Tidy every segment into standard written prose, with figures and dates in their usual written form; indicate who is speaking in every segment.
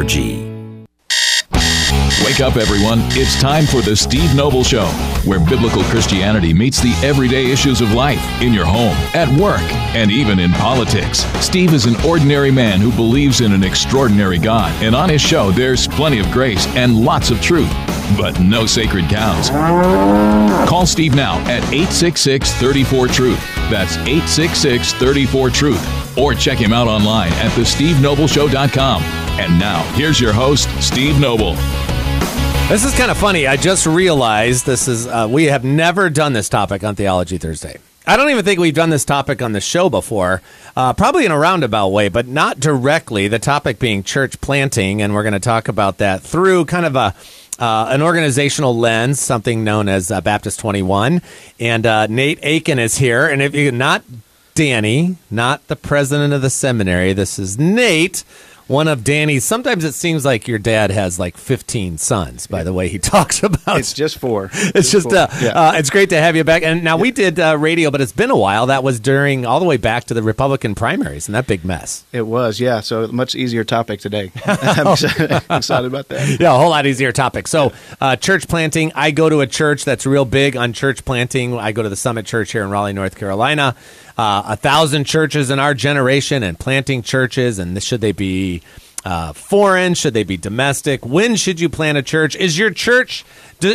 Speaker 1: Wake up, everyone. It's time for the Steve Noble Show, where biblical Christianity meets the everyday issues of life in your home, at work, and even in politics. Steve is an ordinary man who believes in an extraordinary God, and on his show, there's plenty of grace and lots of truth, but no sacred cows. Call Steve now at 866-34-TRUTH. That's 866-34-TRUTH. Or check him out online at thestevenobleshow.com. And now, here's your host, Steve Noble.
Speaker 2: This is kind of funny. I just realized we have never done this topic on Theology Thursday. I don't even think we've done this topic on the show before, probably in a roundabout way, but not directly, the topic being church planting, and we're going to talk about that through kind of an organizational lens, something known as Baptist 21. And Nate Aiken is here, and if you not Danny, not the president of the seminary, this is Nate, one of Danny's. Sometimes it seems like your dad has like 15 sons, by the way he talks about.
Speaker 3: It's just 4.
Speaker 2: It's great to have you back. And now we did radio, but it's been a while. That was during all the way back to the Republican primaries and that big mess.
Speaker 3: It was, yeah. So much easier topic today. I'm excited about that.
Speaker 2: Yeah, a whole lot easier topic. So church planting, I go to a church that's real big on church planting. I go to the Summit Church here in Raleigh, North Carolina. 1,000 churches in our generation and planting churches, and should they be foreign? Should they be domestic? When should you plant a church? Is your church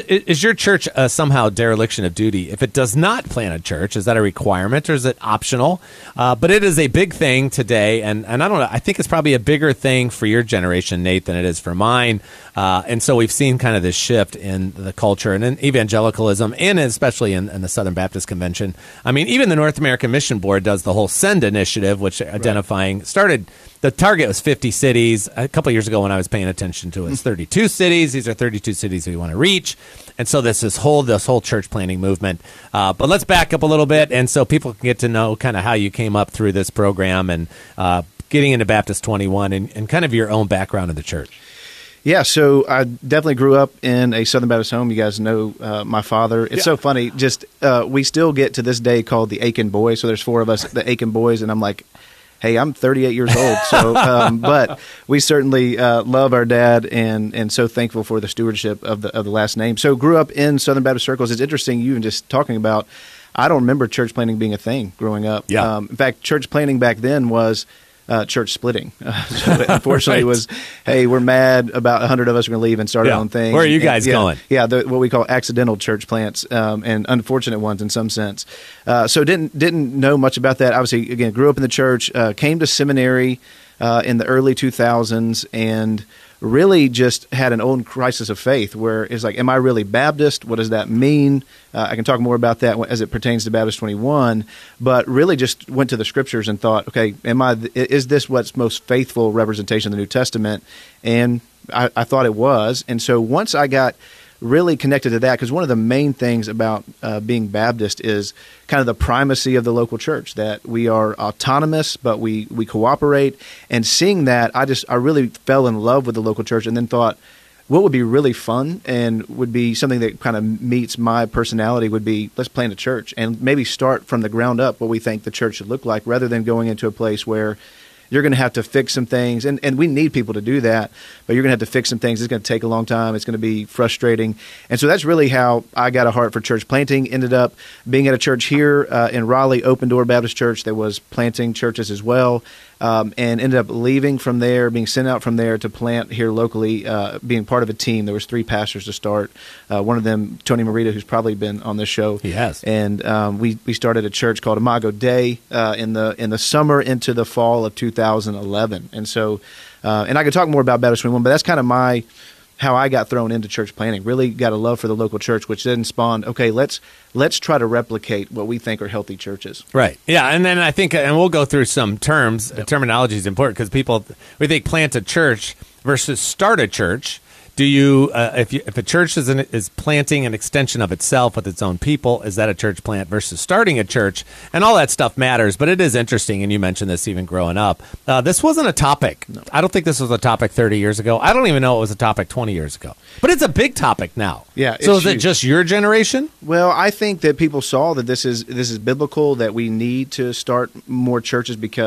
Speaker 2: somehow dereliction of duty? If it does not plant a church, is that a requirement or is it optional? But it is a big thing today, and I don't know. I think it's probably a bigger thing for your generation, Nate, than it is for mine. And so we've seen kind of this shift in the culture and in evangelicalism, and especially in the Southern Baptist Convention. I mean, even the North American Mission Board does the whole SEND initiative, which started. The target was 50 cities. A couple of years ago when I was paying attention to it, it's 32 cities. These are 32 cities we want to reach. And so this whole church planting movement. But let's back up a little bit, and so people can get to know kind of how you came up through this program and getting into Baptist 21 and kind of your own background in the church.
Speaker 3: Yeah, so I definitely grew up in a Southern Baptist home. You guys know my father. It's so funny. Just we still get to this day called the Aiken Boys. So there's 4 of us, the Aiken Boys, and I'm like, hey, I'm 38 years old. So, but we certainly love our dad and so thankful for the stewardship of the last name. So grew up in Southern Baptist circles. It's interesting, you just talking about, I don't remember church planting being a thing growing up.
Speaker 2: Yeah.
Speaker 3: In fact, church planting back then was church splitting. So unfortunately, it was, hey, we're mad, about 100 of us are going to leave and start our own thing.
Speaker 2: Where are you guys going?
Speaker 3: Yeah, what we call accidental church plants, and unfortunate ones in some sense. So didn't know much about that. Obviously, again, grew up in the church, came to seminary in the early 2000s, and really just had an own crisis of faith where it's like, am I really Baptist? What does that mean? I can talk more about that as it pertains to Baptist 21, but really just went to the scriptures and thought, okay, is this what's most faithful representation of the New Testament? And I thought it was. And so once I got really connected to that, because one of the main things about being Baptist is kind of the primacy of the local church, that we are autonomous, but we cooperate. And seeing that, I really fell in love with the local church, and then thought, what would be really fun and would be something that kind of meets my personality would be, let's plant a church and maybe start from the ground up what we think the church should look like, rather than going into a place where you're going to have to fix some things, and we need people to do that, but you're going to have to fix some things. It's going to take a long time. It's going to be frustrating. And so that's really how I got a heart for church planting. Ended up being at a church here in Raleigh, Open Door Baptist Church, that was planting churches as well, and ended up leaving from there, being sent out from there to plant here locally, being part of a team. There was 3 pastors to start. One of them, Tony Morita, who's probably been on this show.
Speaker 2: He has.
Speaker 3: And we started a church called Imago Dei in the summer into the fall of 2011. And so, and I could talk more about Baptist 21, but that's kind of how I got thrown into church planting. Really got a love for the local church, which then spawned, okay, let's try to replicate what we think are healthy churches.
Speaker 2: Right. Yeah, and then I think, and we'll go through some terms. Yep. Terminology is important because we think plant a church versus start a church. Do you, if a church is planting an extension of itself with its own people, is that a church plant versus starting a church? And all that stuff matters, but it is interesting, and you mentioned this even growing up. This wasn't a topic. No. I don't think this was a topic 30 years ago. I don't even know it was a topic 20 years ago. But it's a big topic now.
Speaker 3: Yeah.
Speaker 2: So is it just your generation?
Speaker 3: Well, I think that people saw that this is biblical, that we need to start more churches because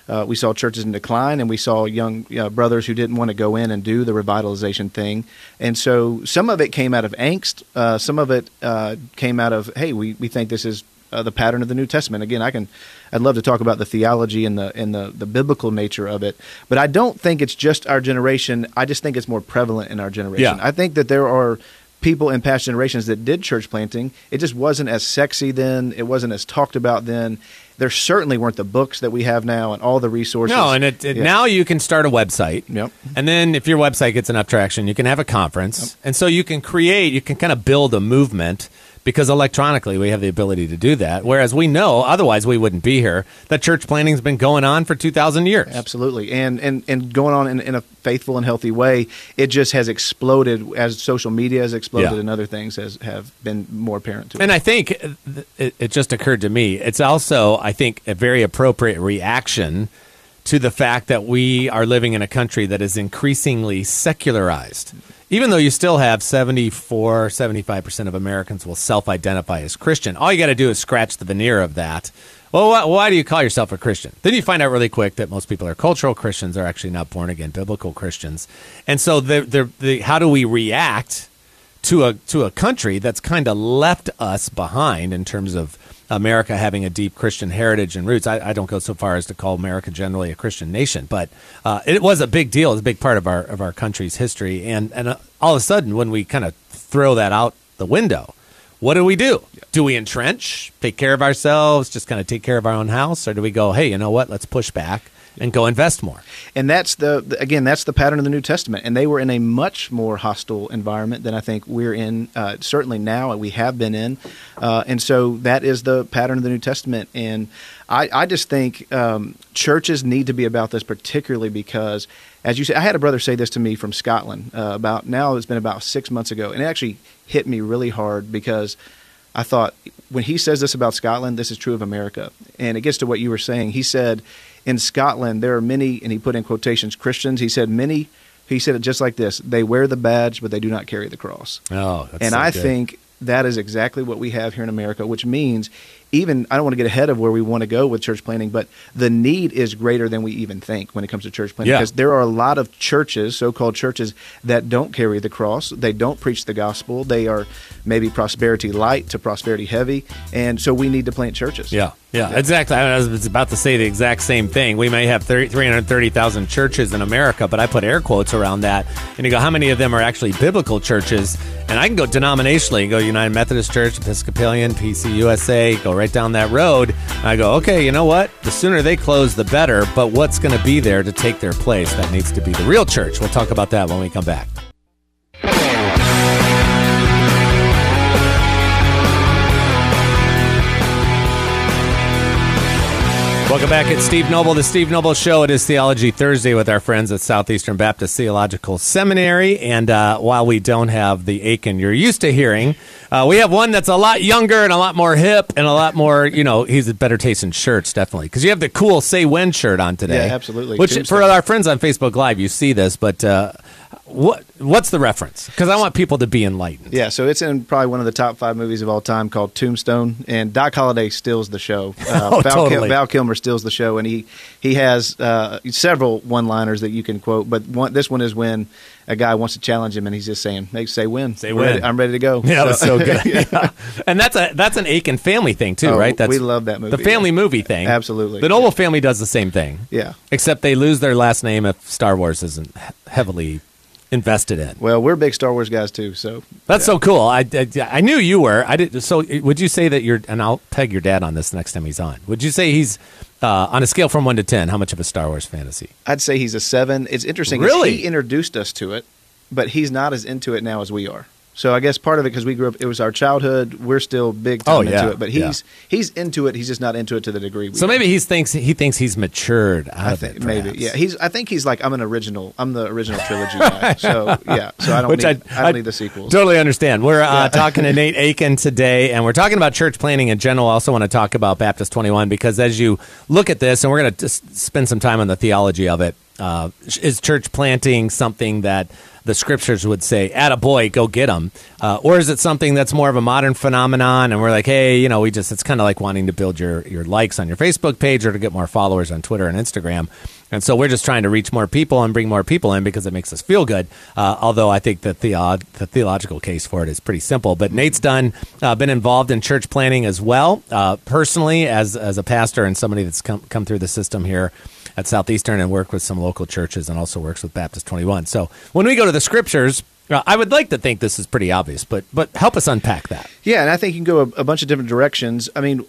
Speaker 3: we saw churches in decline, and we saw young brothers who didn't want to go in and do the revitalization thing. And so some of it came out of angst. Some of it came out of, hey, we think this is the pattern of the New Testament. Again, I'd love to talk about the theology and the biblical nature of it, but I don't think it's just our generation. I just think it's more prevalent in our generation.
Speaker 2: Yeah.
Speaker 3: I think that there are people in past generations that did church planting. It just wasn't as sexy then. It wasn't as talked about then. There certainly weren't the books that we have now and all the resources.
Speaker 2: No, and now you can start a website.
Speaker 3: Yep.
Speaker 2: And then if your website gets enough traction, you can have a conference. Yep. And so you can kind of build a movement, because electronically we have the ability to do that. Whereas we know, otherwise we wouldn't be here, that church planting's been going on for 2,000 years.
Speaker 3: Absolutely. And going on in a faithful and healthy way. It just has exploded as social media has exploded, and other things have been more apparent to us.
Speaker 2: And I think it just occurred to me, it's also, I think, a very appropriate reaction to the fact that we are living in a country that is increasingly secularized. Even though you still have 75% of Americans will self-identify as Christian, all you got to do is scratch the veneer of that. Well, why do you call yourself a Christian? Then you find out really quick that most people are cultural Christians, are actually not born-again biblical Christians. And so how do we react to a country that's kind of left us behind in terms of America having a deep Christian heritage and roots? I don't go so far as to call America generally a Christian nation, but it was a big deal. It's a big part of our country's history. And all of a sudden, when we kind of throw that out the window, what do we do? Do we entrench, take care of ourselves, just kind of take care of our own house? Or do we go, hey, you know what, let's push back and go invest more? And
Speaker 3: that's the pattern of the New Testament. And they were in a much more hostile environment than I think we're in, certainly now, and we have been in. And so that is the pattern of the New Testament. And I just think churches need to be about this, particularly because, as you said, I had a brother say this to me from Scotland it's been about 6 months ago. And it actually hit me really hard, because I thought, when he says this about Scotland, this is true of America. And it gets to what you were saying. He said, in Scotland, there are many, and he put in quotations, Christians. He said it just like this: they wear the badge, but they do not carry the cross.
Speaker 2: Oh, that's
Speaker 3: and
Speaker 2: so
Speaker 3: I
Speaker 2: good.
Speaker 3: think that is exactly what we have here in America, which means even, I don't want to get ahead of where we want to go with church planting, but the need is greater than we even think when it comes to church planting.
Speaker 2: Yeah.
Speaker 3: Because there are a lot of churches, so-called churches, that don't carry the cross. They don't preach the gospel. They are maybe prosperity light to prosperity heavy. And so we need to plant churches.
Speaker 2: Yeah, exactly. I was about to say the exact same thing. We may have 330,000 churches in America, but I put air quotes around that. And you go, how many of them are actually biblical churches? And I can go denominationally, go United Methodist Church, Episcopalian, PCUSA, go right down that road. And I go, okay, you know what? The sooner they close, the better. But what's going to be there to take their place? That needs to be the real church. We'll talk about that when we come back. Welcome back. It's Steve Noble, The Steve Noble Show. It is Theology Thursday with our friends at Southeastern Baptist Theological Seminary. And while we don't have the Aiken you're used to hearing, we have one that's a lot younger and a lot more hip and a lot more, he's a better taste in shirts, definitely. Because you have the cool Say When shirt on today.
Speaker 3: Yeah, absolutely.
Speaker 2: Which, for our friends on Facebook Live, you see this, but what's the reference? Because I want people to be enlightened.
Speaker 3: Yeah, so it's in probably one of the top 5 movies of all time called Tombstone, and Doc Holliday steals the show.
Speaker 2: Totally.
Speaker 3: Val Kilmer steals the show, and he has several one-liners that you can quote, but this one is when a guy wants to challenge him, and he's just saying, "Hey, say when.
Speaker 2: Say when.
Speaker 3: I'm ready to go."
Speaker 2: Yeah, that was so good. Yeah. And that's an Aiken family thing, too, right?
Speaker 3: We love that movie.
Speaker 2: The family movie thing.
Speaker 3: Absolutely.
Speaker 2: The Noble family does the same thing.
Speaker 3: Yeah.
Speaker 2: Except they lose their last name if Star Wars isn't heavily invested in.
Speaker 3: Well, we're big Star Wars guys too, so
Speaker 2: that's so cool. I knew you were. I did. So would you say that and I'll tag your dad on this next time he's on. Would you say he's on a scale from 1 to 10? How much of a Star Wars fan is he?
Speaker 3: I'd say he's a 7. It's interesting.
Speaker 2: Really?
Speaker 3: He introduced us to it, but he's not as into it now as we are. So I guess part of it, because we grew up, it was our childhood. We're still big time into it, but he's into it. He's just not into it to the degree we.
Speaker 2: So maybe he thinks he's matured out of it.
Speaker 3: Maybe, yeah. I think he's like, I'm the original trilogy guy. So yeah, so I don't need the sequels.
Speaker 2: Totally understand. We're talking to Nate Aiken today, and we're talking about church planting in general. I also want to talk about Baptist 21, because as you look at this, and we're going to spend some time on the theology of it. Is church planting something that the scriptures would say, attaboy, go get them? Or is it something that's more of a modern phenomenon and we're like, hey, it's kind of like wanting to build your likes on your Facebook page or to get more followers on Twitter and Instagram. And so we're just trying to reach more people and bring more people in because it makes us feel good. Although I think the theological case for it is pretty simple. But Nate's been involved in church planting as well, personally as a pastor and somebody that's come through the system here at Southeastern and worked with some local churches and also works with Baptist 21. So when we go to the scriptures, I would like to think this is pretty obvious, but help us unpack that.
Speaker 3: Yeah, and I think you can go a bunch of different directions. I mean,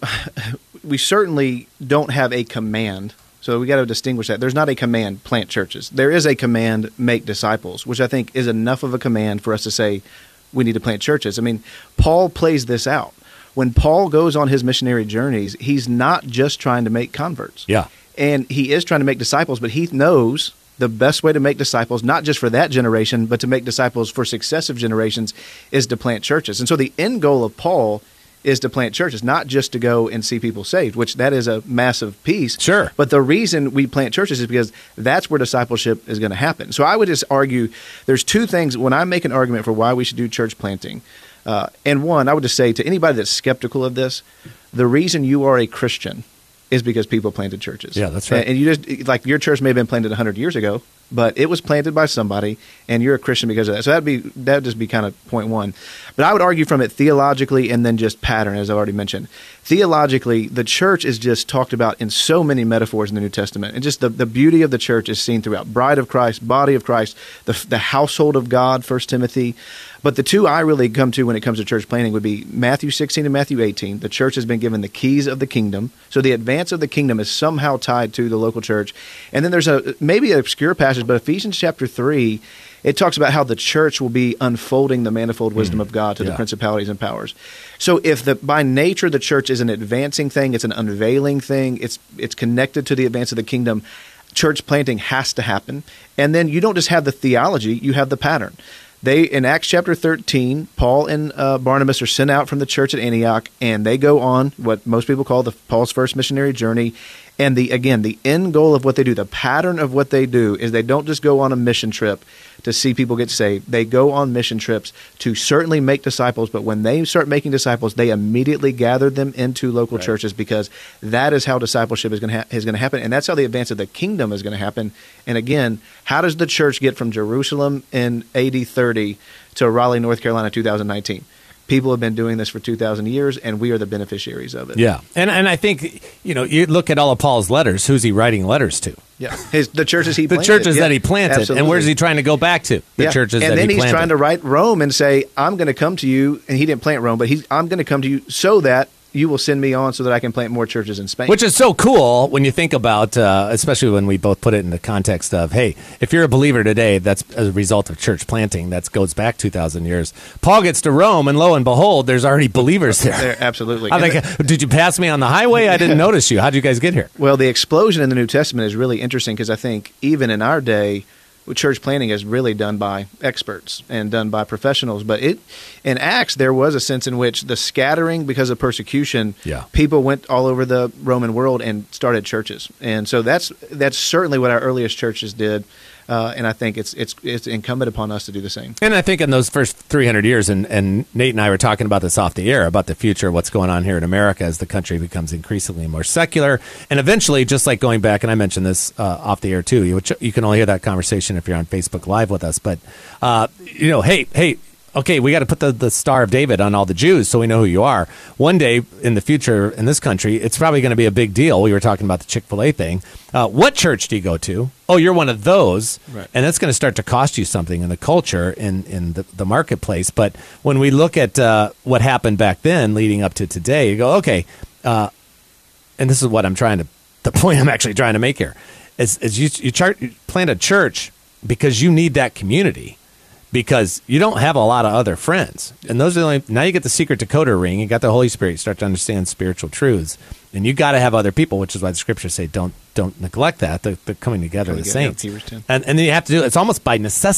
Speaker 3: we certainly don't have a command. So we got to distinguish that. There's not a command, plant churches. There is a command, make disciples, which I think is enough of a command for us to say we need to plant churches. I mean, Paul plays this out. When Paul goes on his missionary journeys, he's not just trying to make converts.
Speaker 2: Yeah.
Speaker 3: And he is trying to make disciples, but he knows the best way to make disciples, not just for that generation, but to make disciples for successive generations, is to plant churches. And so the end goal of Paul is to plant churches, not just to go and see people saved, which that is a massive piece.
Speaker 2: Sure.
Speaker 3: But the reason we plant churches is because that's where discipleship is going to happen. So I would just argue there's two things when I make an argument for why we should do church planting. And one, I would just say to anybody that's skeptical of this, the reason you are a Christian is because people planted churches.
Speaker 2: Yeah, that's right.
Speaker 3: And you just, like, your church may have been planted 100 years ago, but it was planted by somebody, and you're a Christian because of that. So that'd just be kind of point one. But I would argue from it theologically and then just pattern, as I already mentioned. Theologically, the church is just talked about in so many metaphors in the New Testament, and just the beauty of the church is seen throughout. Bride of Christ, body of Christ, the household of God, 1 Timothy. But the two I really come to when it comes to church planting would be Matthew 16 and Matthew 18. The church has been given the keys of the kingdom. So the advance of the kingdom is somehow tied to the local church. And then there's maybe an obscure passage, but Ephesians chapter 3, it talks about how the church will be unfolding the manifold wisdom of God to the principalities and powers. So if by nature the church is an advancing thing, it's an unveiling thing, it's connected to the advance of the kingdom, church planting has to happen. And then you don't just have the theology, you have the pattern. In Acts chapter 13, Paul and Barnabas are sent out from the church at Antioch, and they go on what most people call Paul's first missionary journey. And the end goal of what they do, the pattern of what they do, is they don't just go on a mission trip to see people get saved. They go on mission trips to certainly make disciples, but when they start making disciples, they immediately gather them into local churches, because that is how discipleship is going to happen, and that's how the advance of the kingdom is going to happen. And again, how does the church get from Jerusalem in AD 30 to Raleigh, North Carolina, 2019? People have been doing this for 2,000 years, and we are the beneficiaries of it.
Speaker 2: Yeah, and I think, you look at all of Paul's letters. Who's he writing letters to?
Speaker 3: Yeah, the churches he planted.
Speaker 2: The churches that he planted.
Speaker 3: Absolutely.
Speaker 2: And where's he trying to go back to? The churches that he planted.
Speaker 3: And then he's trying to write Rome and say, I'm going to come to you, and he didn't plant Rome, but I'm going to come to you so that you will send me on so that I can plant more churches in Spain.
Speaker 2: Which is so cool when you think about, especially when we both put it in the context of, hey, if you're a believer today, that's as a result of church planting. That goes back 2,000 years. Paul gets to Rome, and lo and behold, there's already believers there.
Speaker 3: Absolutely.
Speaker 2: I'm like, did you pass me on the highway? I didn't notice you. How did you guys get here?
Speaker 3: Well, the explosion in the New Testament is really interesting, because I think even in our day, church planting is really done by experts and done by professionals. But in Acts, there was a sense in which the scattering because of persecution, people went all over the Roman world and started churches. And so that's certainly what our earliest churches did. And I think it's incumbent upon us to do the same.
Speaker 2: And I think in those first 300 years, and Nate and I were talking about this off the air, about the future of what's going on here in America as the country becomes increasingly more secular. And eventually, just like going back, and I mentioned this off the air too, you can only hear that conversation if you're on Facebook Live with us. But, hey, okay, we got to put the Star of David on all the Jews so we know who you are. One day in the future in this country, it's probably going to be a big deal. We were talking about the Chick-fil-A thing. What church do you go to? Oh, you're one of those. Right. And that's going to start to cost you something in the culture, in the marketplace. But when we look at what happened back then leading up to today, you go, okay, and this is what the point I'm actually trying to make here, is you plant a church because you need that community. Because you don't have a lot of other friends. And those are now you get the secret decoder ring, you got the Holy Spirit, you start to understand spiritual truths. And you got to have other people, which is why the scriptures say don't neglect that, the coming together of the saints. And then you have to do it. It's almost by necessity.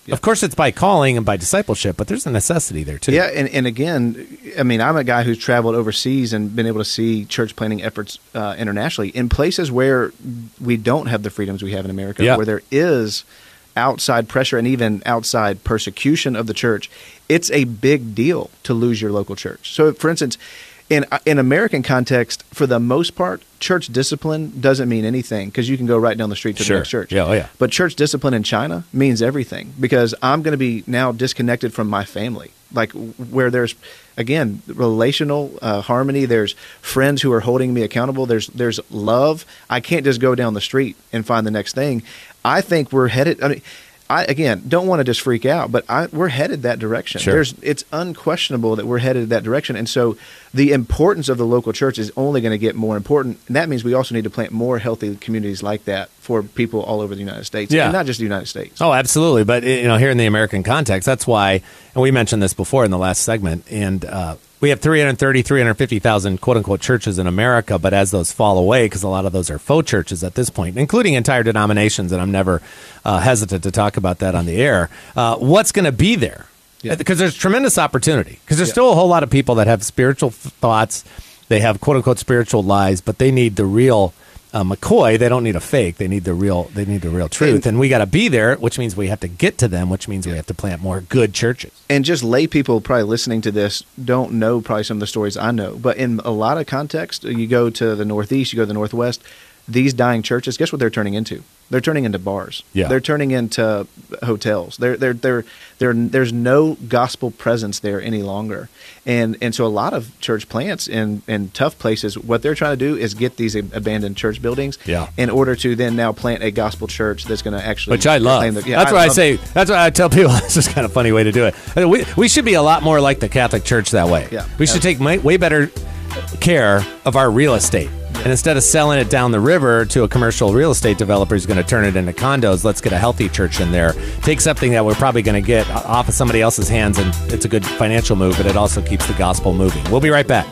Speaker 2: Of course, it's by calling and by discipleship, but there's a necessity there, too.
Speaker 3: Yeah, and again, I mean, I'm a guy who's traveled overseas and been able to see church planting efforts internationally in places where we don't have the freedoms we have in America, where there is outside pressure and even outside persecution of the church. It's a big deal to lose your local church. So, for instance, in American context, for the most part, church discipline doesn't mean anything because you can go right down the street to the next church.
Speaker 2: Yeah.
Speaker 3: But church discipline in China means everything because I'm going to be now disconnected from my family, like where there's, again, relational harmony. There's friends who are holding me accountable. There's love. I can't just go down the street and find the next thing. I think we're headed. I mean, I, again, don't want to just freak out, but we're headed that direction.
Speaker 2: Sure.
Speaker 3: It's unquestionable that we're headed that direction. And so the importance of the local church is only going to get more important. And that means we also need to plant more healthy communities like that for people all over the United States, and not just the United States.
Speaker 2: Oh, absolutely. But, here in the American context, that's why, and we mentioned this before in the last segment, and we have 350,000 quote-unquote churches in America, but as those fall away, because a lot of those are faux churches at this point, including entire denominations, and I'm never hesitant to talk about that on the air, what's going to be there? Because there's tremendous opportunity, because there's still a whole lot of people that have spiritual thoughts, they have quote-unquote spiritual lies, but they need the real McCoy. They don't need a fake. They need the real truth. And we got to be there, which means we have to get to them, which means we have to plant more good churches.
Speaker 3: And just lay people probably listening to this don't know probably some of the stories I know. But in a lot of context, you go to the Northeast, you go to the Northwest, these dying churches, guess what they're turning into? They're turning into bars.
Speaker 2: Yeah.
Speaker 3: They're turning into hotels. There's no gospel presence there any longer. And so a lot of church plants in tough places, what they're trying to do is get these abandoned church buildings in order to then now plant a gospel church that's going to actually...
Speaker 2: Which I love. That's why I tell people it's just kind of a funny way to do it. We should be a lot more like the Catholic Church that way.
Speaker 3: Yeah.
Speaker 2: We should take way better care of our real estate. And instead of selling it down the river to a commercial real estate developer who's going to turn it into condos, let's get a healthy church in there. Take something that we're probably going to get off of somebody else's hands, and it's a good financial move, but it also keeps the gospel moving. We'll be right back.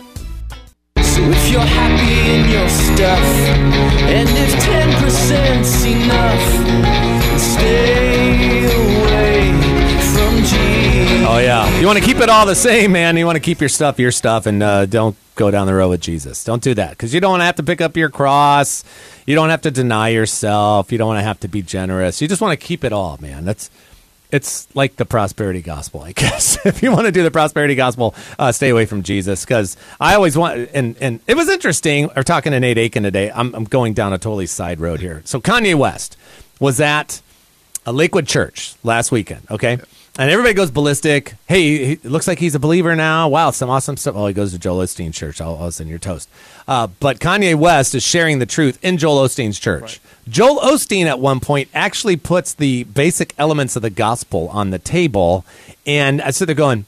Speaker 4: So if you're happy in your stuff, and if 10%'s enough, stay away from Jesus.
Speaker 2: Oh, yeah. You want to keep it all the same, man. You want to keep your stuff, and don't go down the road with Jesus. Don't do that, because you don't want to have to pick up your cross. You don't have to deny yourself. You don't want to have to be generous. You just want to keep it all, man. It's like the prosperity gospel, I guess. If you want to do the prosperity gospel, stay away from Jesus, because I always want, and it was interesting, we're talking to Nate Aiken today. I'm going down a totally side road here. So Kanye West was at a Lakewood church last weekend, okay? And everybody goes ballistic. Hey, it looks like he's a believer now. Wow, some awesome stuff. Oh, he goes to Joel Osteen's church. All of a sudden, you're toast. But Kanye West is sharing the truth in Joel Osteen's church. Right. Joel Osteen, at one point, actually puts the basic elements of the gospel on the table. And I sit there going,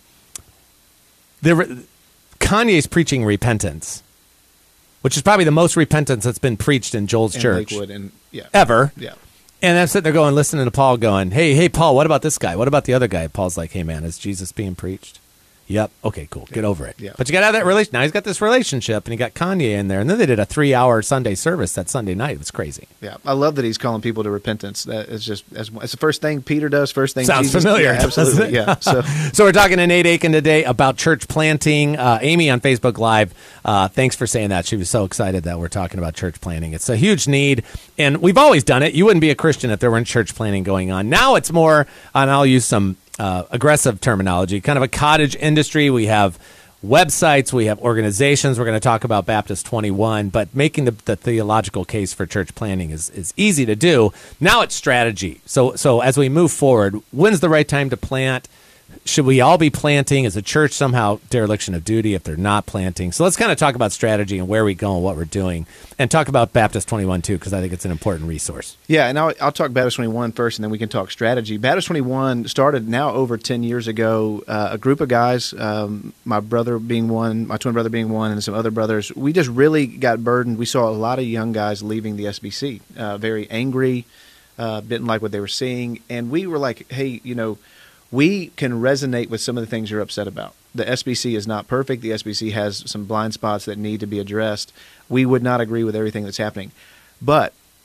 Speaker 2: Kanye's preaching repentance, which is probably the most repentance that's been preached in Joel's church
Speaker 3: Lakewood
Speaker 2: ever.
Speaker 3: Yeah.
Speaker 2: And I'm sitting there going, listening to Paul going, hey, Paul, what about this guy? What about the other guy? Paul's like, hey, man, is Jesus being preached? Yep. Okay, cool. Get over it.
Speaker 3: Yeah.
Speaker 2: But you got to have that relation. Now he's got this relationship, and he got Kanye in there. And then they did a 3-hour Sunday service that Sunday night. It was crazy.
Speaker 3: Yeah. I love that he's calling people to repentance. That is just, it's the first thing Peter does, first thing
Speaker 2: Sounds
Speaker 3: Jesus
Speaker 2: familiar.
Speaker 3: Yeah, absolutely. Yeah.
Speaker 2: So we're talking to Nate Aiken today about church planting. Amy on Facebook Live, thanks for saying that. She was so excited that we're talking about church planting. It's a huge need, and we've always done it. You wouldn't be a Christian if there weren't church planting going on. Now it's more, and I'll use some aggressive terminology, kind of a cottage industry. We have websites, we have organizations. We're going to talk about Baptist 21, but making the theological case for church planting is easy to do. Now it's strategy. So as we move forward, when's the right time to plant? Should we all be planting? Is the church somehow dereliction of duty if they're not planting? So let's kind of talk about strategy and where we go and what we're doing, and talk about Baptist 21 too, because I think it's an important resource.
Speaker 3: Yeah, and I'll talk Baptist 21 first, and then we can talk strategy. Baptist 21 started now over 10 years ago. A group of guys, my brother being one, my twin brother being one, and some other brothers. We just really got burdened. We saw a lot of young guys leaving the SBC, very angry, didn't like what they were seeing, and we were like, hey, we can resonate with some of the things you're upset about. The SBC is not perfect. The SBC has some blind spots that need to be addressed. We would not agree with everything that's happening. But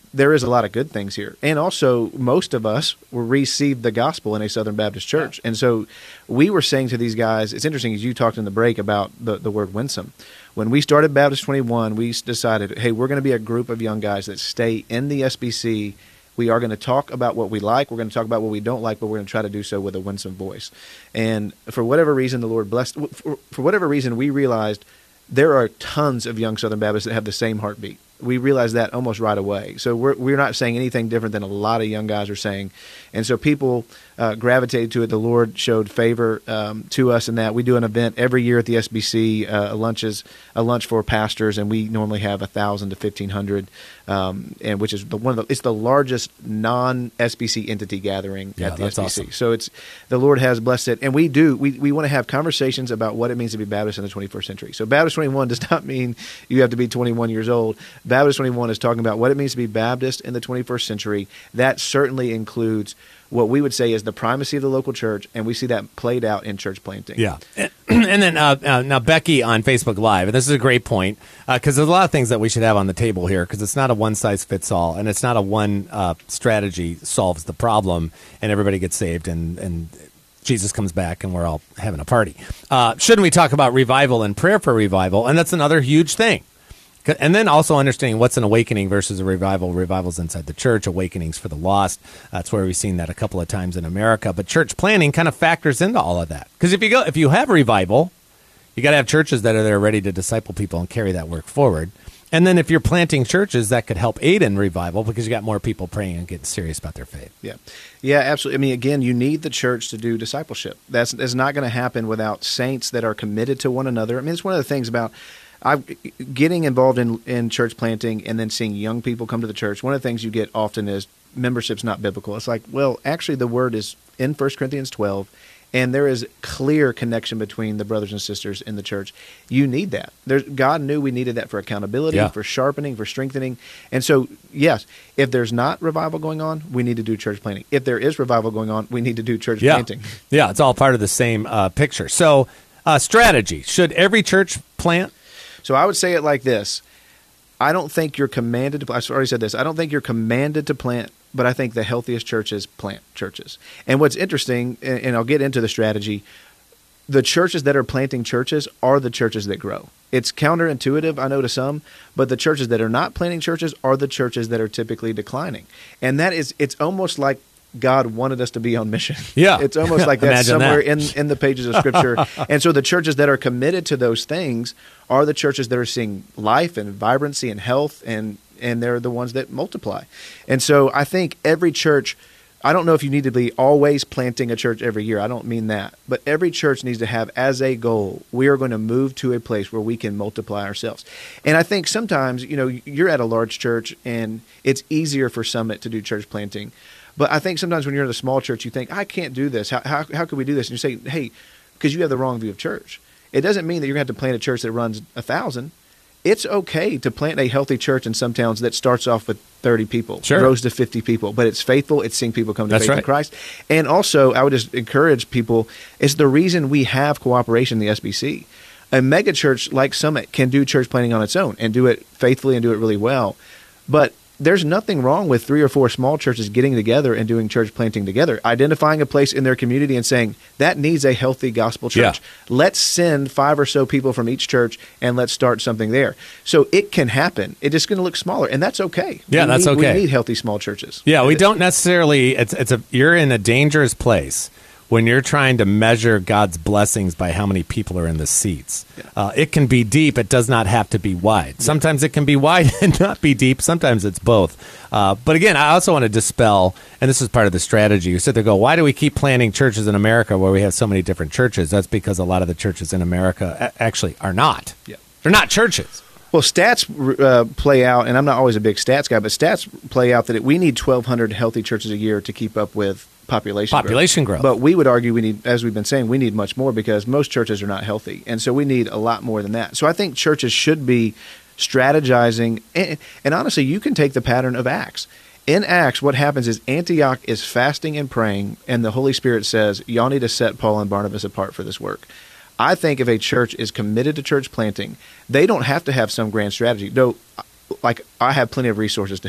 Speaker 3: there is a lot of good things here. And also, most of us received the gospel in a Southern Baptist church. And so we were saying to these guys, it's interesting, as you talked in the break about the word winsome. When we started Baptist 21, we decided, hey, we're going to be a group of young guys that stay in the SBC. We are going to talk about what we like. We're going to talk about what we don't like, but we're going to try to do so with a winsome voice. And for whatever reason, the Lord blessed. For whatever reason, we realized there are tons of young Southern Baptists that have the same heartbeat. We realized that almost right away. So we're not saying anything different than a lot of young guys are saying. And so people gravitated to it. The Lord showed favor to us in that. We do an event every year at the SBC, a lunch for pastors, and we normally have 1,000 to 1,500, and which is it's the largest non-SBC entity gathering at the SBC. Awesome. So the Lord has blessed it, and we want to have conversations about what it means to be Baptist in the 21st century. So Baptist 21 does not mean you have to be 21 years old. Baptist 21 is talking about what it means to be Baptist in the 21st century. That certainly includes what we would say is the primacy of the local church, and we see that played out in church planting.
Speaker 2: Yeah. And then now Becky on Facebook Live, and this is a great point, because there's a lot of things that we should have on the table here, because it's not a one-size-fits-all, and it's not a one strategy solves the problem, and everybody gets saved, and Jesus comes back, and we're all having a party. Shouldn't we talk about revival and prayer for revival? And that's another huge thing. And then also understanding what's an awakening versus a revival. Revival's inside the church, awakenings for the lost. That's where we've seen that a couple of times in America. But church planning kind of factors into all of that. Because if you have revival, you got to have churches that are there ready to disciple people and carry that work forward. And then if you're planting churches, that could help aid in revival because you got more people praying and getting serious about their faith.
Speaker 3: Yeah, absolutely. I mean, again, you need the church to do discipleship. That's not going to happen without saints that are committed to one another. I mean, it's one of the things about getting involved in church planting and then seeing young people come to the church. One of the things you get often is membership's not biblical. It's like, well, actually the word is in 1 Corinthians 12, and there is clear connection between the brothers and sisters in the church. You need that. God knew we needed that for accountability, for sharpening, for strengthening. And so, yes, if there's not revival going on, we need to do church planting. If there is revival going on, we need to do church planting.
Speaker 2: Yeah, it's all part of the same picture. So, strategy. Should every church plant?
Speaker 3: So I would say it like this. I don't think you're commanded to – I already said this. I don't think you're commanded to plant, but I think the healthiest churches plant churches. And what's interesting, and I'll get into the strategy, the churches that are planting churches are the churches that grow. It's counterintuitive, I know, to some, but the churches that are not planting churches are the churches that are typically declining. And that is – it's almost like God wanted us to be on mission. Yeah. It's almost like that's somewhere in the pages of Scripture. And so the churches that are committed to those things are the churches that are seeing life and vibrancy and health, and they're the ones that multiply. And so I think every church, I don't know if you need to be always planting a church every year. I don't mean that. But every church needs to have as a goal, we are going to move to a place where we can multiply ourselves. And I think sometimes, you're at a large church and it's easier for Summit to do church planting. But I think sometimes when you're in a small church, you think, I can't do this. How could we do this? And you say, hey, because you have the wrong view of church. It doesn't mean that you're going to have to plant a church that runs 1,000. It's okay to plant a healthy church in some towns that starts off with 30 people, grows to 50 people, but it's faithful. It's seeing people come to faith in Christ. And also, I would just encourage people, it's the reason we have cooperation in the SBC. A mega church like Summit can do church planting on its own and do it faithfully and do it really well. But there's nothing wrong with 3 or 4 small churches getting together and doing church planting together, identifying a place in their community and saying, that needs a healthy gospel church. Let's send 5 or so people from each church and let's start something there. So it can happen. It's just going to look smaller, and that's okay.
Speaker 2: Yeah, that's okay.
Speaker 3: We need healthy small churches.
Speaker 2: Yeah, we don't necessarily, you're in a dangerous place when you're trying to measure God's blessings by how many people are in the seats. It can be deep. It does not have to be wide. Sometimes it can be wide and not be deep. Sometimes it's both. But again, I also want to dispel, and this is part of the strategy. You sit there and go, why do we keep planting churches in America where we have so many different churches? That's because a lot of the churches in America actually are not. They're not churches.
Speaker 3: Well, stats play out, and I'm not always a big stats guy, but stats play out that we need 1,200 healthy churches a year to keep up with population growth. But we would argue we need, as we've been saying, we need much more because most churches are not healthy. And so we need a lot more than that. So I think churches should be strategizing. And honestly, you can take the pattern of Acts. In Acts, what happens is Antioch is fasting and praying, and the Holy Spirit says, y'all need to set Paul and Barnabas apart for this work. I think if a church is committed to church planting, they don't have to have some grand strategy. Though, like, I have plenty of resources to help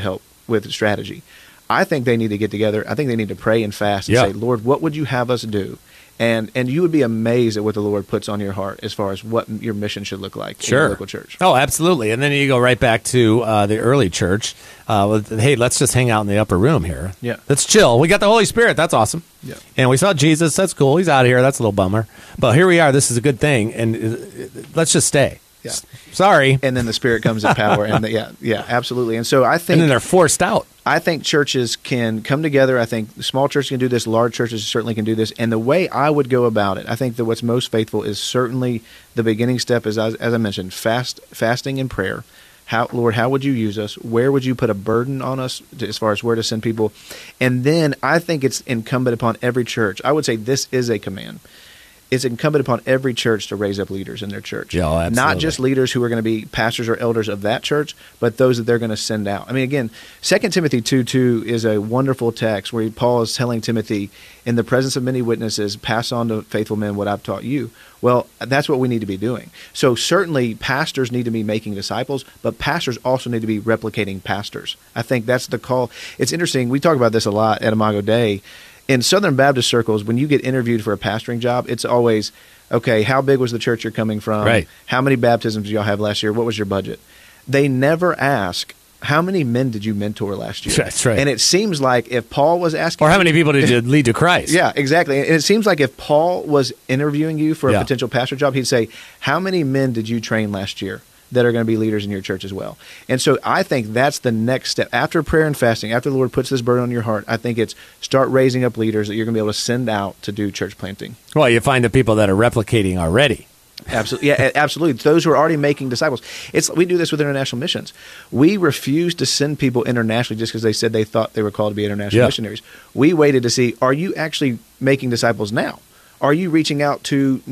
Speaker 3: with strategy. I think they need to get together. I think they need to pray and fast and say, Lord, what would you have us do? And you would be amazed at what the Lord puts on your heart as far as what your mission should look like in your local church.
Speaker 2: Oh, absolutely. And then you go right back to the early church. Hey, let's just hang out in the upper room here.
Speaker 3: Yeah.
Speaker 2: Let's chill. We got the Holy Spirit. That's awesome.
Speaker 3: Yeah.
Speaker 2: And we saw Jesus. That's cool. He's out of here. That's a little bummer. But here we are. This is a good thing. And let's just stay.
Speaker 3: Yeah.
Speaker 2: Sorry.
Speaker 3: And then the Spirit comes in power. And yeah, absolutely. And so I think...
Speaker 2: And then they're forced out.
Speaker 3: I think churches can come together. I think small churches can do this. Large churches certainly can do this. And the way I would go about it, I think that what's most faithful is certainly the beginning step is, as I mentioned, fasting and prayer. Lord, how would you use us? Where would you put a burden on us as far as where to send people? And then I think it's incumbent upon every church. I would say this is a command. It's incumbent upon every church to raise up leaders in their church.
Speaker 2: Yeah, absolutely.
Speaker 3: Not just leaders who are going to be pastors or elders of that church, but those that they're going to send out. I mean, again, 2 Timothy 2:2 is a wonderful text where Paul is telling Timothy, in the presence of many witnesses, pass on to faithful men what I've taught you. Well, that's what we need to be doing. So certainly pastors need to be making disciples, but pastors also need to be replicating pastors. I think that's the call. It's interesting. We talk about this a lot at Imago Dei. In Southern Baptist circles, when you get interviewed for a pastoring job, it's always, okay, how big was the church you're coming from?
Speaker 2: Right.
Speaker 3: How many baptisms did y'all have last year? What was your budget? They never ask, how many men did you mentor last year?
Speaker 2: That's right.
Speaker 3: And it seems like if Paul was asking...
Speaker 2: Or how many people did you lead to Christ?
Speaker 3: Yeah, exactly. And it seems like if Paul was interviewing you for a potential pastor job, he'd say, how many men did you train last year that are going to be leaders in your church as well? And so I think that's the next step. After prayer and fasting, after the Lord puts this burden on your heart, I think it's start raising up leaders that you're going to be able to send out to do church planting.
Speaker 2: Well, you find the people that are replicating already.
Speaker 3: Absolutely. Yeah, absolutely. Those who are already making disciples. We do this with international missions. We refuse to send people internationally just because they said they thought they were called to be international missionaries. We waited to see, are you actually making disciples now? Are you reaching out to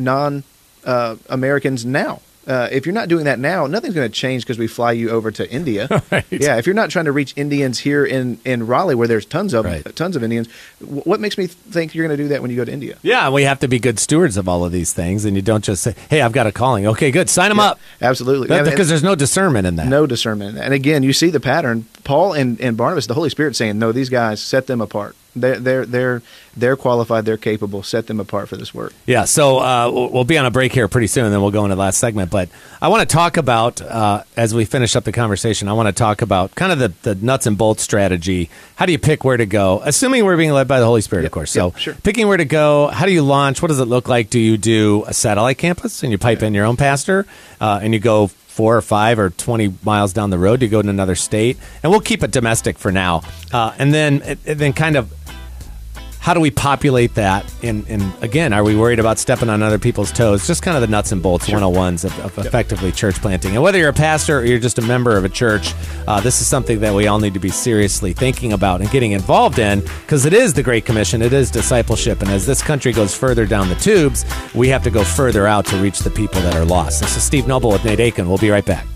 Speaker 3: non-Americans now? If you're not doing that now, nothing's going to change because we fly you over to India.
Speaker 2: Right.
Speaker 3: Yeah, if you're not trying to reach Indians here in Raleigh, where there's tons of Indians, what makes me think you're going to do that when you go to India?
Speaker 2: Yeah, and we have to be good stewards of all of these things, and you don't just say, hey, I've got a calling. Okay, good, sign them up.
Speaker 3: Absolutely.
Speaker 2: Because there's no discernment in that.
Speaker 3: No discernment. And again, you see the pattern. Paul and Barnabas, the Holy Spirit saying, no, these guys, set them apart. They're qualified. They're capable. Set them apart for this work.
Speaker 2: Yeah. So we'll be on a break here pretty soon, and then we'll go into the last segment. But I want to talk about as we finish up the conversation. I want to talk about kind of the nuts and bolts strategy. How do you pick where to go? Assuming we're being led by the Holy Spirit, of course. So
Speaker 3: sure.
Speaker 2: Picking where to go. How do you launch? What does it look like? Do you do a satellite campus and you pipe in your own pastor, and you go 4 or 5 or 20 miles down the road to go to another state? And we'll keep it domestic for now. And then kind of, how do we populate that? And again, are we worried about stepping on other people's toes? Just kind of the nuts and bolts 101s of effectively church planting. And whether you're a pastor or you're just a member of a church, this is something that we all need to be seriously thinking about and getting involved in, because it is the Great Commission. It is discipleship. And as this country goes further down the tubes, we have to go further out to reach the people that are lost. This is Steve Noble with Nate Aiken. We'll be right back.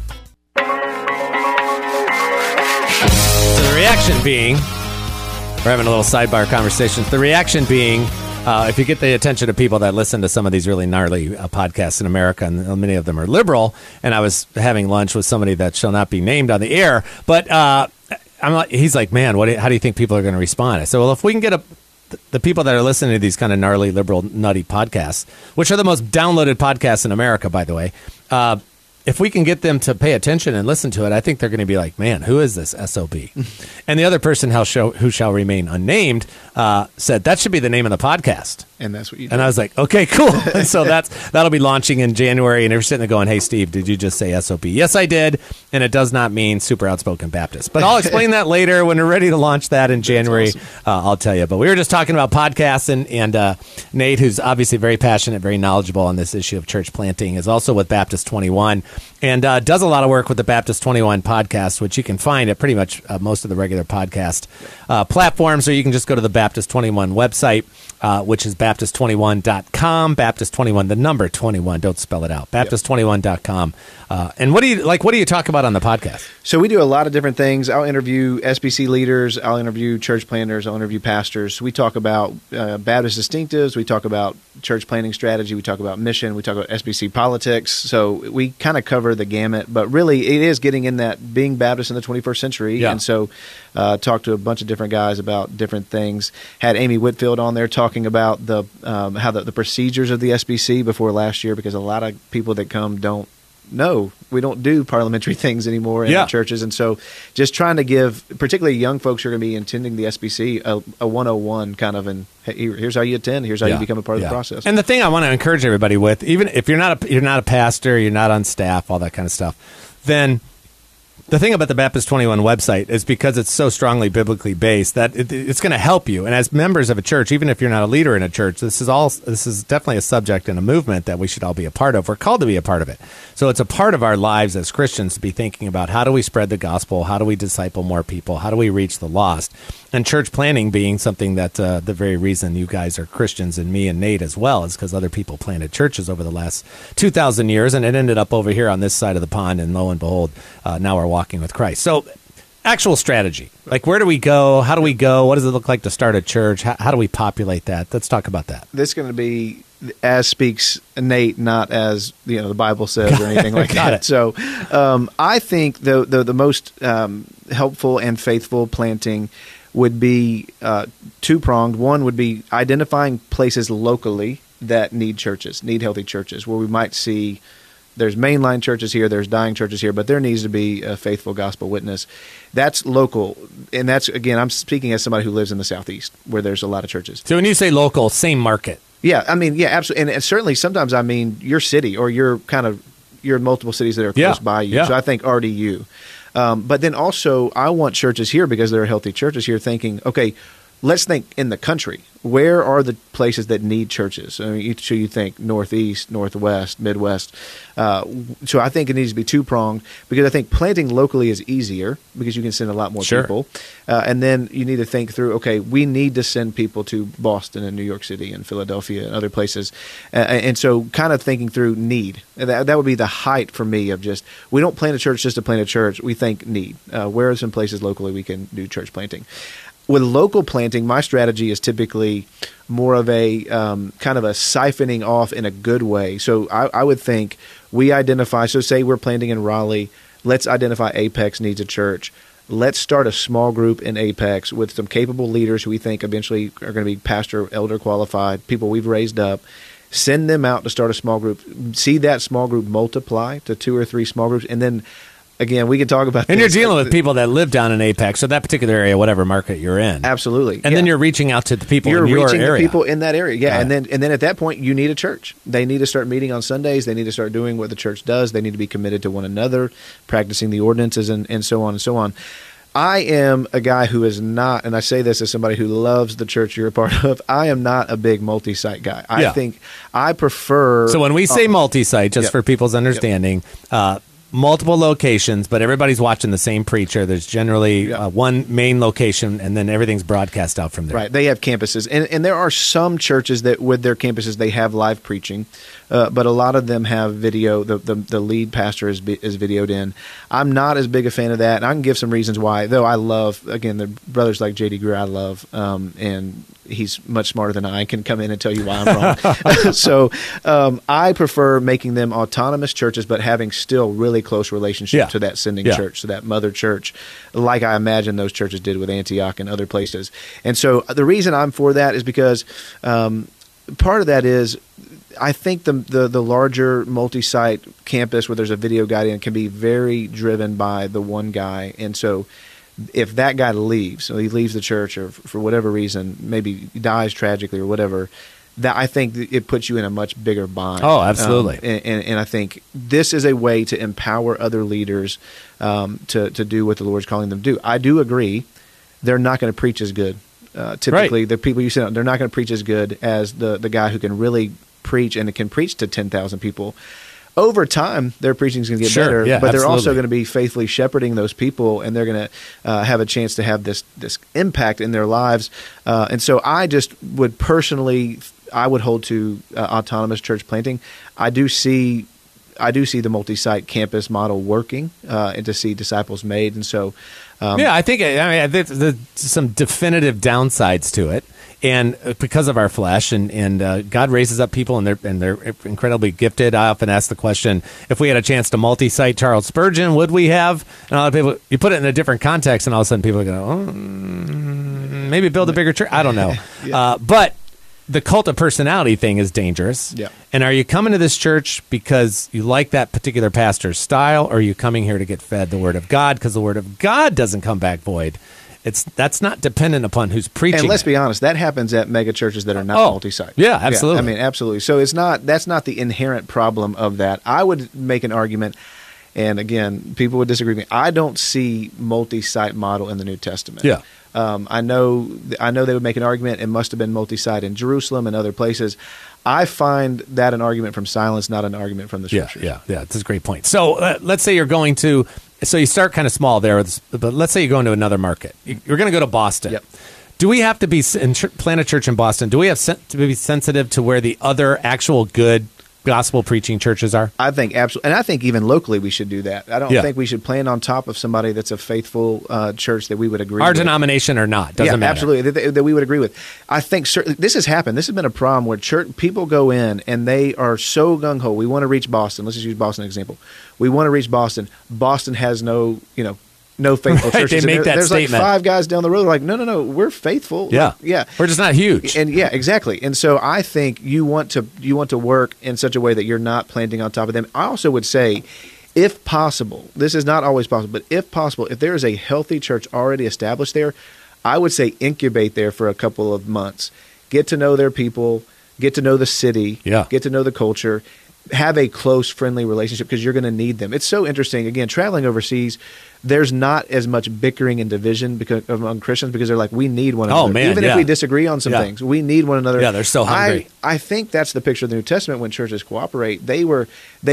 Speaker 2: So the reaction being... We're having a little sidebar conversation. The reaction being, if you get the attention of people that listen to some of these really gnarly podcasts in America, and many of them are liberal, and I was having lunch with somebody that shall not be named on the air, but he's like, man, how do you think people are going to respond? I said, well, if we can get the people that are listening to these kind of gnarly, liberal, nutty podcasts, which are the most downloaded podcasts in America, by the way, if we can get them to pay attention and listen to it, I think they're going to be like, man, who is this SOB? And the other person who shall remain unnamed said, that should be the name of the podcast.
Speaker 3: And that's what you did.
Speaker 2: And I was like, okay, cool. And so that'll be launching in January. And they're sitting there going, hey, Steve, did you just say SOB? Yes, I did. And it does not mean Super Outspoken Baptist. But I'll explain that later when we're ready to launch that in January. Awesome. I'll tell you. But we were just talking about podcasts. And Nate, who's obviously very passionate, very knowledgeable on this issue of church planting, is also with Baptist 21 and does a lot of work with the Baptist 21 podcast, which you can find at pretty much most of the regular podcast platforms, or you can just go to the Baptist 21 website, which is Baptist21.com. Baptist 21, the number 21. Don't spell it out. Baptist21.com. And what do you talk about on the podcast?
Speaker 3: So we do a lot of different things. I'll interview SBC leaders. I'll interview church planters. I'll interview pastors. We talk about Baptist distinctives. We talk about church planting strategy. We talk about mission. We talk about SBC politics. So we kind to cover the gamut, but really it is getting in that being Baptist in the 21st century.
Speaker 2: Yeah.
Speaker 3: And so talked to a bunch of different guys about different things. Had Amy Whitfield on there talking about the how the procedures of the SBC before last year, because a lot of people that come don't know. We don't do parliamentary things anymore in our churches. And so just trying to give, particularly young folks who are going to be attending the SBC, a 101 kind of, and hey, here's how you attend, here's how you become a part of the process.
Speaker 2: And the thing I want to encourage everybody with, even if you're not a pastor, you're not on staff, all that kind of stuff, then the thing about the Baptist 21 website is because it's so strongly biblically based that it's going to help you. And as members of a church, even if you're not a leader in a church, this is definitely a subject and a movement that we should all be a part of. We're called to be a part of it. So it's a part of our lives as Christians to be thinking about how do we spread the gospel? How do we disciple more people? How do we reach the lost? And church planting being something that the very reason you guys are Christians, and me and Nate as well, is because other people planted churches over the last 2,000 years, and it ended up over here on this side of the pond, and lo and behold, now we're walking with Christ. So actual strategy, like where do we go? How do we go? What does it look like to start a church? How do we populate that? Let's talk about that.
Speaker 3: This is going to be as speaks Nate, not as the Bible says or anything like that.
Speaker 2: It.
Speaker 3: So I think the most helpful and faithful planting would be two-pronged. One would be identifying places locally that need churches, need healthy churches, where we might see there's mainline churches here, there's dying churches here, but there needs to be a faithful gospel witness. That's local, and that's, again, I'm speaking as somebody who lives in the Southeast, where there's a lot of churches.
Speaker 2: So when you say local, same market.
Speaker 3: Yeah, I mean, yeah, absolutely. And certainly sometimes I mean your city or your multiple cities that are close by you.
Speaker 2: Yeah.
Speaker 3: So I think RDU. But then also I want churches here, because there are healthy churches here, thinking, okay, let's think in the country. Where are the places that need churches? I mean, so you think Northeast, Northwest, Midwest. So I think it needs to be two-pronged, because I think planting locally is easier because you can send a lot more people. And then you need to think through, okay, we need to send people to Boston and New York City and Philadelphia and other places. And so kind of thinking through need. That would be the height for me of just, we don't plant a church just to plant a church. We think need. Where are some places locally we can do church planting? With local planting, my strategy is typically more of a kind of a siphoning off in a good way. So I would think we identify, so say we're planting in Raleigh, let's identify Apex needs a church. Let's start a small group in Apex with some capable leaders who we think eventually are going to be pastor, elder qualified, people we've raised up. Send them out to start a small group. See that small group multiply to 2 or 3 small groups, and then again, we can talk about
Speaker 2: and
Speaker 3: this.
Speaker 2: You're dealing with people that live down in Apex, so that particular area, whatever market you're in.
Speaker 3: Absolutely.
Speaker 2: And then you're reaching out to the people
Speaker 3: you're
Speaker 2: in your area.
Speaker 3: You're reaching the people in that area, yeah. And then at that point, you need a church. They need to start meeting on Sundays. They need to start doing what the church does. They need to be committed to one another, practicing the ordinances, and so on and so on. I am a guy who is not, and I say this as somebody who loves the church you're a part of, I am not a big multi-site guy. I think I prefer...
Speaker 2: So when we say multi-site, just for people's understanding... multiple locations, but everybody's watching the same preacher. There's generally one main location, and then everything's broadcast out from there.
Speaker 3: Right. They have campuses. And there are some churches that with their campuses, they have live preaching, but a lot of them have video. The lead pastor is videoed in. I'm not as big a fan of that, and I can give some reasons why, though I love, again, the brothers like J.D. Greer I love, and he's much smarter than I can come in and tell you why I'm wrong. So I prefer making them autonomous churches, but having still really close relationship to that sending church, to that mother church, like I imagine those churches did with Antioch and other places. And so the reason I'm for that is because part of that is I think the larger multi-site campus where there's a video guide in can be very driven by the one guy. And so if that guy leaves, so he leaves the church or for whatever reason, maybe dies tragically or whatever, that I think it puts you in a much bigger bind.
Speaker 2: Oh, absolutely.
Speaker 3: And I think this is a way to empower other leaders to do what the Lord's calling them to do. I do agree they're not going to preach as good. Typically, the people you send out, they're not going to preach as good as the guy who can really preach and can preach to 10,000 people. Over time, their preaching is going to get better, but they're also going to be faithfully shepherding those people, and they're going to have a chance to have this impact in their lives. And so I just would personally, I would hold to autonomous church planting. I do see the multi-site campus model working, and to see disciples made. And so,
Speaker 2: I think there's some definitive downsides to it. And because of our flesh, and God raises up people, and they're incredibly gifted. I often ask the question: if we had a chance to multi-site Charles Spurgeon, would we have? And a lot of people, you put it in a different context, and all of a sudden people go, maybe build a bigger church. I don't know, but the cult of personality thing is dangerous.
Speaker 3: Yeah.
Speaker 2: And are you coming to this church because you like that particular pastor's style, or are you coming here to get fed the Word of God? Because the Word of God doesn't come back void. That's not dependent upon who's preaching.
Speaker 3: And let's be honest, that happens at mega churches that are not multi-site.
Speaker 2: Yeah, absolutely.
Speaker 3: I mean, absolutely. So that's not the inherent problem of that. I would make an argument, and again, people would disagree with me. I don't see multi-site model in the New Testament.
Speaker 2: Yeah.
Speaker 3: I know they would make an argument. It must have been multi-site in Jerusalem and other places. I find that an argument from silence, not an argument from the Scriptures.
Speaker 2: Yeah. That's a great point. So let's say you're going to. So you start kind of small there, but let's say you're going to another market. You're going to go to Boston.
Speaker 3: Yep.
Speaker 2: Do we have to plant a church in Boston? Do we have to be sensitive to where the other actual good gospel preaching churches are?
Speaker 3: I think absolutely, and I think even locally we should do that. I don't think we should plan on top of somebody that's a faithful church that we would agree with.
Speaker 2: Our denomination or not, doesn't matter.
Speaker 3: Absolutely, that we would agree with. I think certainly this has happened. This has been a problem where people go in and they are so gung-ho. We want to reach Boston. Let's just use Boston as an example. We want to reach Boston. Boston has no faithful churches.
Speaker 2: They make that
Speaker 3: there's
Speaker 2: statement.
Speaker 3: Like 5 guys down the road like, no, we're faithful.
Speaker 2: Yeah.
Speaker 3: Yeah.
Speaker 2: We're just not huge.
Speaker 3: And yeah, exactly. And so I think you want to work in such a way that you're not planting on top of them. I also would say, if possible, this is not always possible, but if possible, if there is a healthy church already established there, I would say incubate there for a couple of months. Get to know their people, get to know the city, get to know the culture, have a close, friendly relationship because you're going to need them. It's so interesting. Again, traveling overseas, there's not as much bickering and division among Christians because they're like, we need one another. Even if we disagree on some things, we need one another.
Speaker 2: Yeah, they're so hungry.
Speaker 3: I think that's the picture of the New Testament when churches cooperate. They were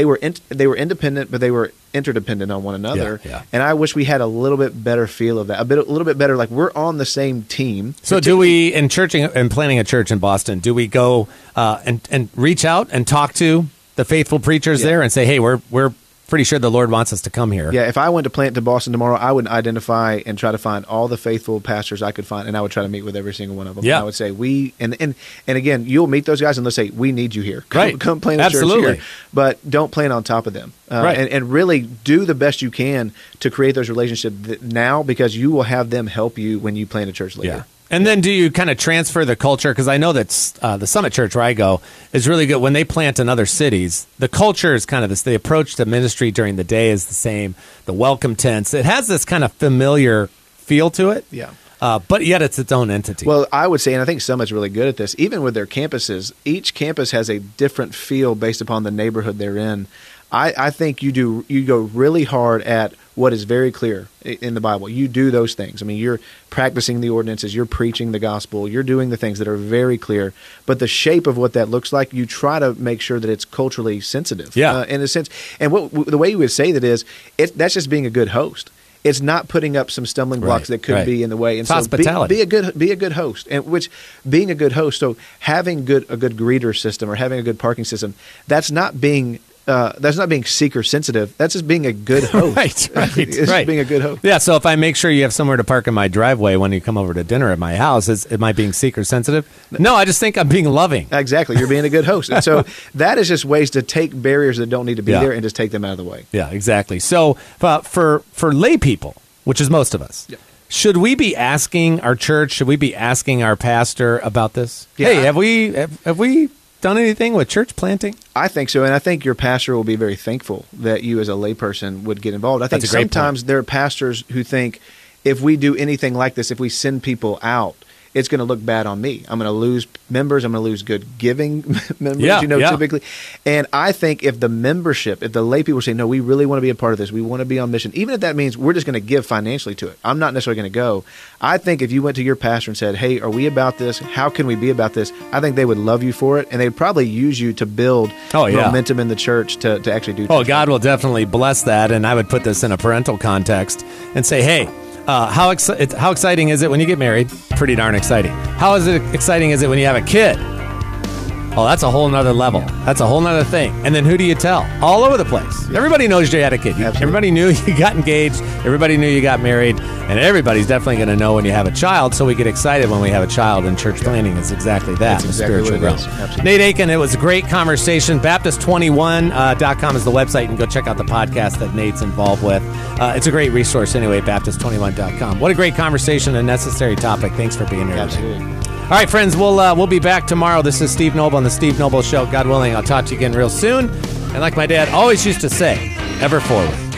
Speaker 3: independent, but they were interdependent on one another.
Speaker 2: Yeah.
Speaker 3: And I wish we had a little bit better feel of that. A little bit better, like we're on the same team.
Speaker 2: So do we, in churching and planning a church in Boston, do we go and reach out and talk to the faithful preachers there and say, hey, we're pretty sure the Lord wants us to come here?
Speaker 3: Yeah, if I went to plant to Boston tomorrow, I would identify and try to find all the faithful pastors I could find, and I would try to meet with every single one of them. Yeah. And I would say, and again, you'll meet those guys and they'll say, we need you here. Come plant a church here. But don't plant on top of them. And really do the best you can to create those relationships now because you will have them help you when you plant a church later.
Speaker 2: Yeah. And then do you kind of transfer the culture? Because I know that the Summit Church where I go is really good. When they plant in other cities, the culture is kind of this. The approach to ministry during the day is the same. The welcome tents. It has this kind of familiar feel to it.
Speaker 3: Yeah.
Speaker 2: But yet it's its own entity.
Speaker 3: Well, I would say, and I think Summit's really good at this, even with their campuses, each campus has a different feel based upon the neighborhood they're in. I think you go really hard at what is very clear in the Bible. You do those things. I mean, you're practicing the ordinances, you're preaching the gospel, you're doing the things that are very clear. But the shape of what that looks like, you try to make sure that it's culturally sensitive.
Speaker 2: Yeah.
Speaker 3: In a sense. And the way you would say that is, that's just being a good host. It's not putting up some stumbling blocks that could be in the way. And
Speaker 2: it's hospitality.
Speaker 3: Be a good host. And being a good host, so having a good greeter system or having a good parking system, that's not being seeker sensitive. That's just being a good host.
Speaker 2: Right.
Speaker 3: It's just being a good host.
Speaker 2: Yeah. So if I make sure you have somewhere to park in my driveway when you come over to dinner at my house, am I being seeker sensitive? No, I just think I'm being loving.
Speaker 3: Exactly. You're being a good host. And so that is just ways to take barriers that don't need to be there and just take them out of the way.
Speaker 2: Yeah, exactly. So for lay people, which is most of us, should we be asking our church, should we be asking our pastor about this? Yeah. Hey, have we done anything with church planting?
Speaker 3: I think so, and I think your pastor will be very thankful that you as a layperson would get involved. I think sometimes there are pastors who think if we do anything like this, if we send people out, it's going to look bad on me. I'm going to lose members. I'm going to lose good giving members, typically. And I think if the lay people say, no, we really want to be a part of this, we want to be on mission, even if that means we're just going to give financially to it, I'm not necessarily going to go. I think if you went to your pastor and said, hey, are we about this? How can we be about this? I think they would love you for it, and they'd probably use you to build momentum in the church to actually do
Speaker 2: Oh, God will definitely bless that, and I would put this in a parental context and say, hey, how exciting is it when you get married? Pretty darn exciting. How exciting is it when you have a kid? Oh, that's a whole nother level. That's a whole nother thing. And then who do you tell? All over the place.
Speaker 3: Yeah.
Speaker 2: Everybody knows you had a kid.
Speaker 3: Absolutely.
Speaker 2: Everybody knew you got engaged. Everybody knew you got married. And everybody's definitely going to know when you have a child. So we get excited when we have a child. And church planting is exactly that.
Speaker 3: That's
Speaker 2: the
Speaker 3: exactly
Speaker 2: spiritual
Speaker 3: what it is.
Speaker 2: realm.
Speaker 3: Absolutely.
Speaker 2: Nate Aiken, it was a great conversation. Baptist21.com is the website. You can go check out the podcast that Nate's involved with. It's a great resource anyway, Baptist21.com. What a great conversation, a necessary topic. Thanks for being here today.
Speaker 3: Absolutely.
Speaker 2: All right, friends, we'll be back tomorrow. This is Steve Noble on The Steve Noble Show. God willing, I'll talk to you again real soon. And like my dad always used to say, ever forward.